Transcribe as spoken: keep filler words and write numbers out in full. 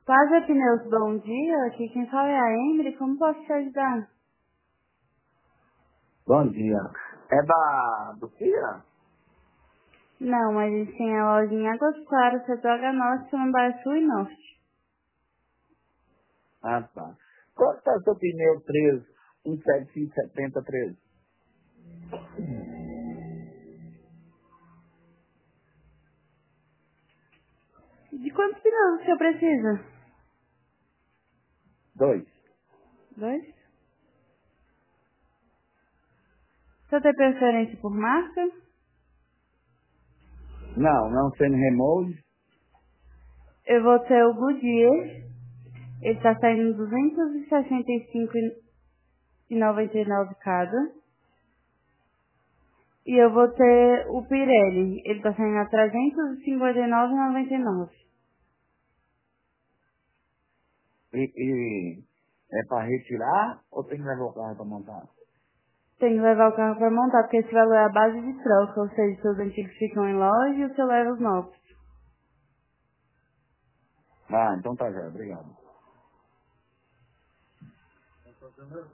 Quase Pneus, bom dia. Aqui quem fala é a Emily. Como posso te ajudar? Bom dia. É da do Cia? Não, mas a gente tem a loja em Águas Claras, setor H Norte, Samambaia Sul e Norte. Ah, tá. Quanto está o seu pneu treze? um sete cinco sete zero treze? De quantos pneus o senhor precisa? Dois. Dois? O senhor tem preferência por marca? Não, não sendo remold. Eu vou ter o Goodyear. Ele está saindo duzentos e sessenta e cinco reais e noventa e nove cada. E eu vou ter o Pirelli. Ele está saindo a trezentos e cinquenta e nove reais e noventa e nove centavos. E, e é para retirar ou tem que levar o carro para montar? Tem que levar o carro para montar, porque esse valor é a base de troca, ou seja, seus antigos ficam em loja e o seu leva os novos. Ah, então tá já. Obrigado.